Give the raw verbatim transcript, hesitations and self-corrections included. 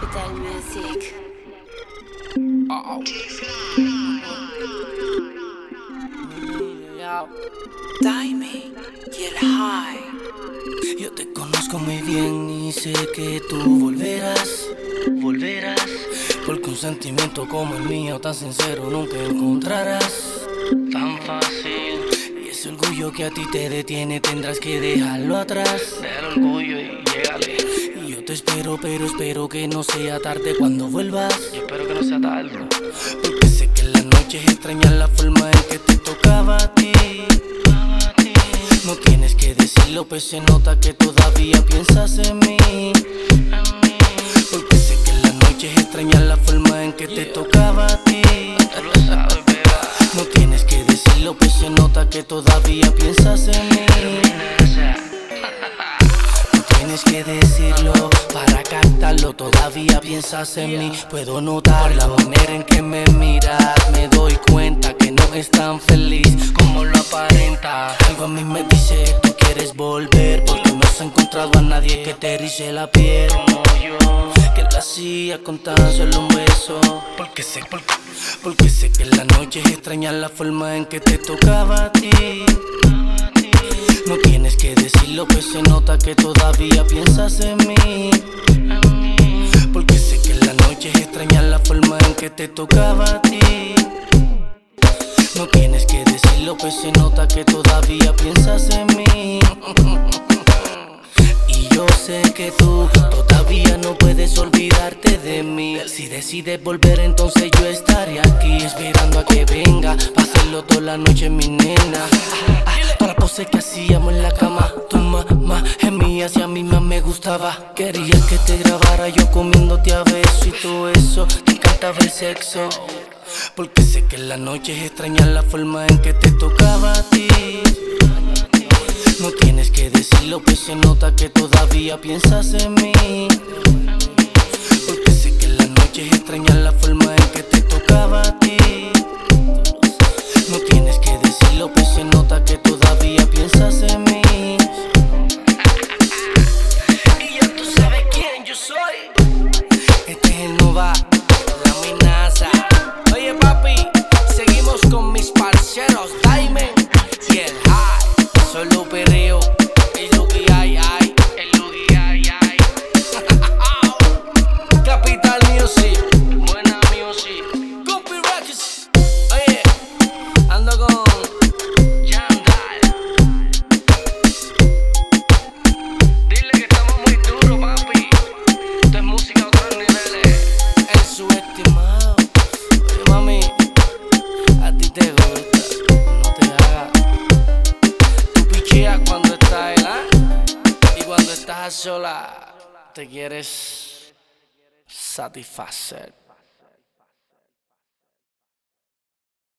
Capital Music. Oh, oh. Dime y el high. Yo te conozco muy bien y sé que tú volverás, volverás. Porque un sentimiento como el mío, tan sincero, nunca encontrarás. Tan fácil. Y ese orgullo que a ti te detiene, tendrás que dejarlo atrás. Deja el orgullo y llégale. Y yo te espero, pero espero que no sea tarde cuando vuelvas. Yo espero que no sea tarde. Porque sé que en las noches extrañas la forma en que te tocaba a ti. No tienes que decirlo, pues se nota que todavía piensas en mí. Porque sé que en las noches extrañas la forma en que te tocaba a ti. No tienes que decirlo, pues se nota que todavía piensas en mí. No tienes que decirlo para captarlo, todavía piensas en mí. Puedo notar la manera en que me miras, me doy cuenta que no es tan feliz como lo aparenta. Algo a mí me dice que tú quieres volver, porque no has encontrado a nadie que te erice la piel como yo, que lo hacía con tan solo un beso. Porque sé, porque, porque sé que en las noches extrañas la forma en que te tocaba a ti. No tienes que decirlo, pues se nota que todavía piensas en mí. Porque sé que en las noches extrañas la forma en que te tocaba a ti. No tienes que decirlo, pues se nota que todavía piensas en mí. Y yo sé que tú todavía no puedes olvidarte de mí. Si decides volver, entonces yo estaré aquí esperando a que venga, pa' hacerlo toda la noche, mi nena. Todas las poses que hacíamos en la cama, tu mamá gemías y a mí más me gustaba. Querías que te grabara yo comiéndote a beso y todo eso, te encantaba el sexo. Porque sé que en las noches extrañas la forma en que te tocaba a ti. No tienes que decirlo, pues se nota que todavía piensas en mí. Porque sé que en las noches extrañas la forma en que te tocaba a ti. No tienes que decirlo, pues se nota que todavía piensas en mí. Y ya tú sabes quién yo soy. Este es el Nova, la amenaza. Oye papi, seguimos con mis parceros Diamond y el High. Solo perreo, es lo que hay, hay, es lo que hay, hay. Capital Music, buena music. Copy Records. Oye, ando con Yandal. Dile que estamos muy duros, papi. Esto es música a otros niveles. El subestimado. Oye, mami, a ti te gusta, no te hagas. Tú picheas cuando estás helada y cuando estás sola te quieres satisfacer.